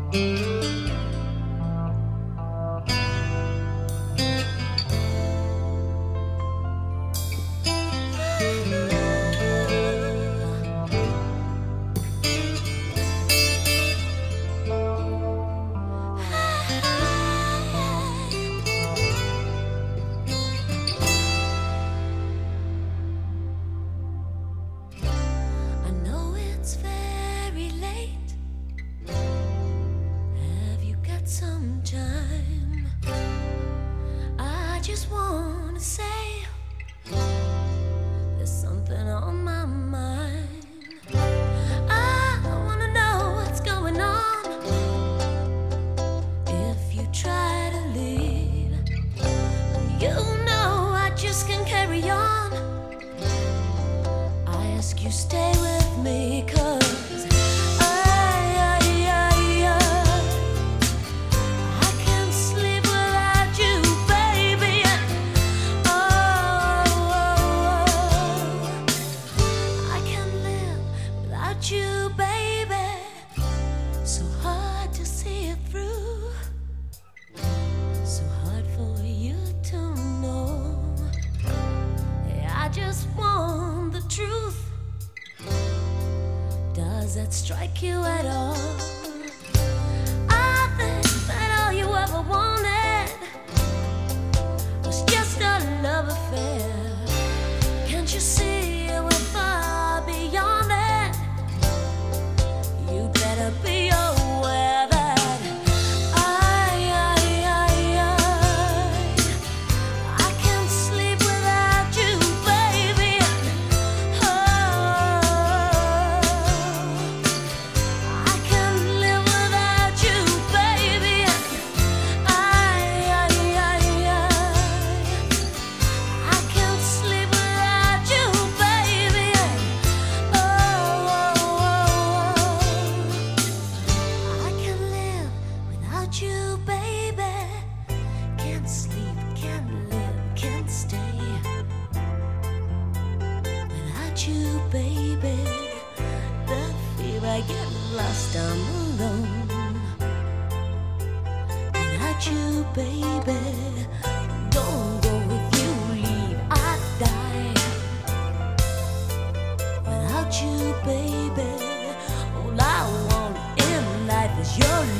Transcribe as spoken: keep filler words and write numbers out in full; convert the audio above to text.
Does that strike you at all? I think that all you ever wanted was just a love affair. Can't you see we're far beyond it? You better be aware that I, I, I, I, I can't sleep without you, baby. Oh, I can't live without you, baby. I, I, I, I can't sleep without you, baby. Oh, I can't live without you, baby. Can't sleep, can't live, can't stay without you, baby. The fear I get lost, I'm alone without you, baby. Don't go if you leave, I die without you, baby. All I want in life is your love.